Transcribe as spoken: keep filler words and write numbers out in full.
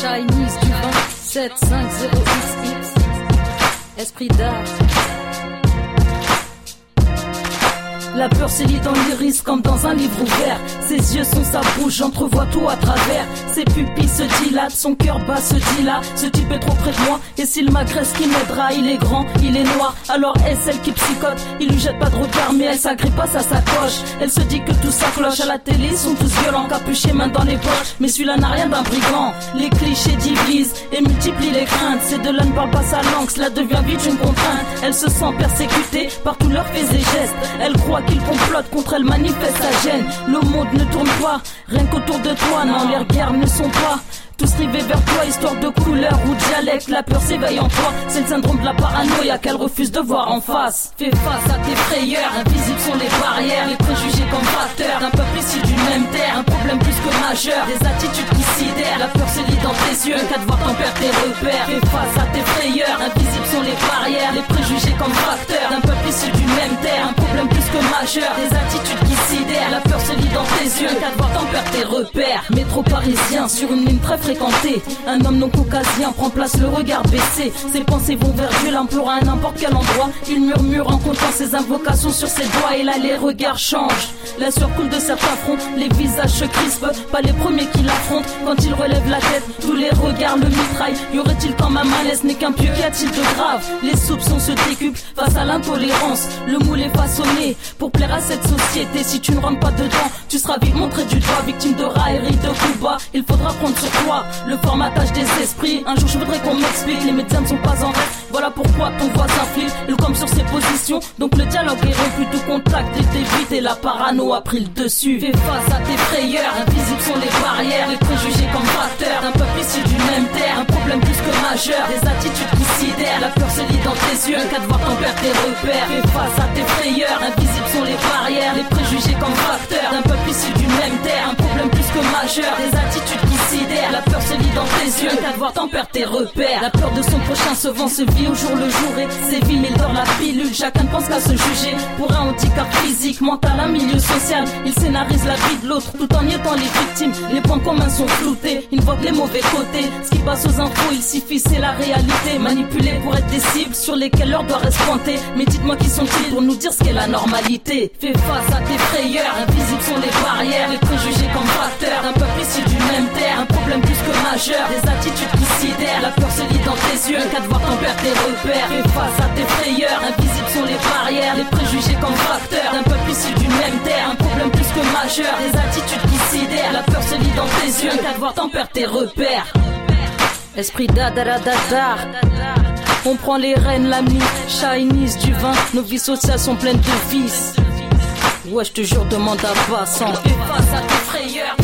Chinese du vingt-sept cinquante X X. Esprit d'art. La peur s'élit dans l'iris comme dans un livre ouvert. Ses yeux sont sa bouche, j'entrevois tout à travers. Ses pupilles se dilatent, son cœur bat se dilate. Ce type est trop près de moi, et s'il m'agresse qui m'aidera? Il est grand, il est noir, alors est-ce elle qui psychote? Il lui jette pas de regard mais elle s'agrippe à sa sacoche. Elle se dit que tout ça cloche, à la télé ils sont tous violents, capuchés main dans les poches. Mais celui-là n'a rien d'un brigand. Les clichés divisent et multiplient les craintes. Ces deux-là ne parlent pas sa langue, cela devient vite une contrainte. Elle se sent persécutée par tous leurs faits et gestes. Elle croit qu'il complote contre elle, manifeste sa gêne. Le monde ne tourne pas, rien qu'autour de toi. Non, les regards ne sont pas tous rivés vers toi, histoire de couleur ou dialecte. La peur s'éveille en toi, c'est le syndrome de la paranoïa qu'elle refuse de voir en face. Fais face à tes frayeurs, invisibles sont les barrières. Les préjugés comme facteurs d'un peuple issu d'une même terre. Un problème plus que majeur, des attitudes qui sidèrent. La peur se lit dans tes yeux, qu'à te voir t'en perdre tes repères. Fais face à tes frayeurs, invisibles sont les barrières. Les préjugés comme facteurs d'un peuple issu d'une même terre. Un problème plus que majeur, des attitudes qui sidèrent. La peur se lit dans tes yeux, qu'à te voir t'en perdre tes repères. Métro parisien, sur une ligne très fréquenté, un homme non caucasien prend place, le regard baissé. Ses pensées vont vers Dieu, l'implorant à n'importe quel endroit. Il murmure en comptant ses invocations sur ses doigts. Et là les regards changent, la sueur coule de certains fronts. Les visages se crispent, pas les premiers qui l'affrontent. Quand il relève la tête, tous les regards le mitraillent. Y aurait-il quand même un laisse n'est qu'un pieu? Qu'y a-t-il de grave? Les soupçons se décuplent face à l'intolérance. Le moule est façonné pour plaire à cette société. Si tu ne rentres pas dedans, tu seras vite montré du doigt. Victime de raillerie, de coups bas, il faudra prendre sur toi le formatage des esprits. Un jour je voudrais qu'on m'explique, les médias ne sont pas en rêve. Voilà pourquoi ton voisin flippe, il comme sur ses positions. Donc le dialogue est rompu, tout contact est évité. La parano a pris le dessus. Fais face à tes frayeurs, invisibles sont les barrières. Les préjugés comme facteurs d'un peuple issu d'une même terre. Un problème plus que majeur, des attitudes qui sidèrent. La peur se lit dans tes yeux, qu'à te voir t'en perdre tes repères. Fais face à tes frayeurs, invisibles sont les barrières. Les préjugés comme facteurs d'un peuple issu d'une même terre. Un problème plus que majeur, des attitudes qui sidèrent. La peur se lit dans tes yeux, qu'à te voir t'en perdre tes repères. La peur de son prochain se vend, se vit au jour le jour et sévit, il dort la pilule. Chacun ne pense qu'à se juger pour un handicap physique, mental, un milieu social. Il scénarise la vie de l'autre tout en y étant les victimes. Les points communs sont floutés, il voit que les mauvais côtés. Ce qui passe aux infos, il s'y fie, c'est la réalité. Manipulés pour être des cibles sur lesquelles l'heure doit rester pointée. Mais dites-moi qui sont-ils pour nous dire ce qu'est la normalité? Fais face à tes frayeurs, invisibles sont les barrières. Les préjugés comme facteurs d'un peuple issu d'une même terre. Un problème plus que majeur, des attitudes qui sidèrent. La peur se lit dans tes yeux, qu'à te voir t'en perdre tes repères. Fais face à tes frayeurs, invisibles sont les barrières. Les préjugés comme facteurs d'un peuple issu d'une même terre. Un problème plus que majeur, des attitudes qui sidèrent. La peur se lit dans tes yeux, qu'à te voir t'en perdre tes repères. Esprit d'adadadadar, on prend les rênes, l'ami. Chinese du vin, nos vies sociales sont pleines de vices. Ouais, je te jure, demande à Bassan. Fais face à tes frayeurs.